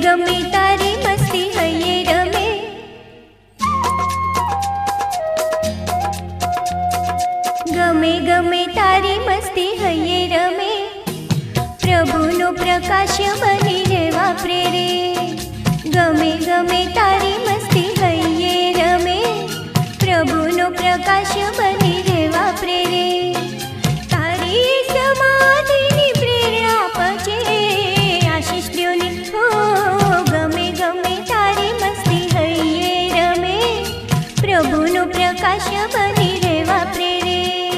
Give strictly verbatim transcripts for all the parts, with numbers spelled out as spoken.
गमे तारी मस्ती हये रमे। गमे गमे तारी मस्ती हये रमे। प्रभुनो प्रकाश बनी रहेवा प्रेरे। गमे गमे तारी मस्ती हये रमे। प्रभुनो प्रकाश बनी रहेवा प्रेरे। तारी समाधिनी प्रेरणा पचे आशीष ल्योनी हो। गमे गमे तारी मस्ती हये रमे। प्रभुनो प्रकाश बनी रहेवा प्रेरे।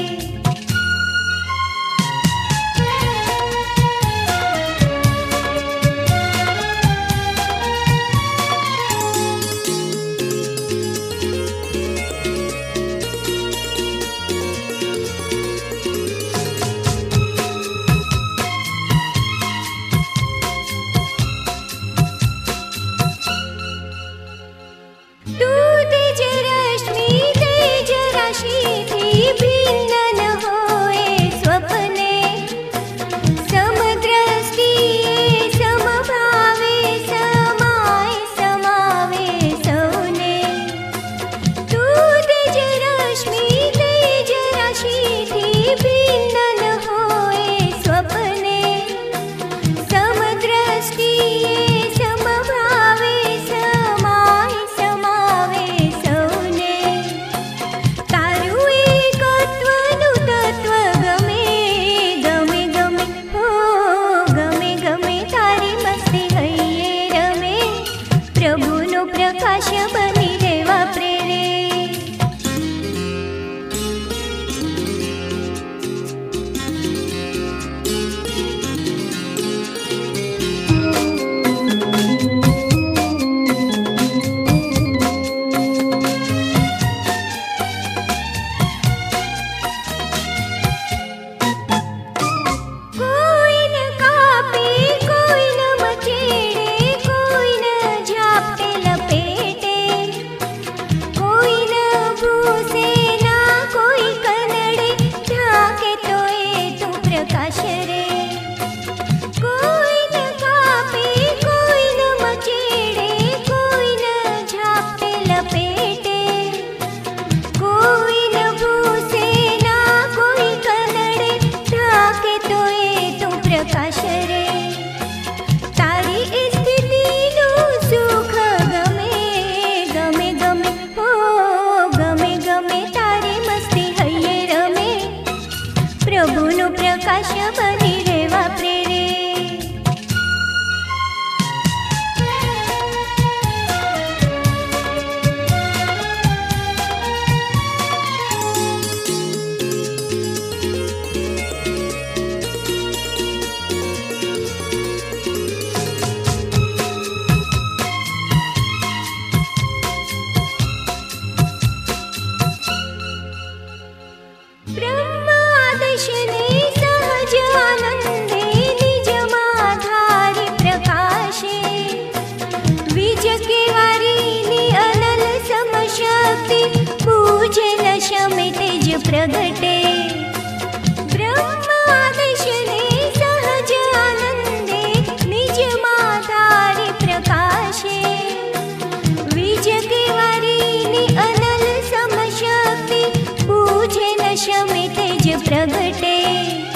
प्रकाश बनी रहेवा प्रेरे। प्रकाश रे तारी स्थिति नो सुख गमे। गमे गमे हो गमे गमे तारी मस्ती हये रमे। प्रभुनो प्रकाश बनी रहेवा प्रेरे। प्रगटे ब्रह्मादशने सहज आनंदे निज माधारी प्रकाशे। विज केवारीनी अनल समशक्ति पूजे न शमे तेज प्रगटे।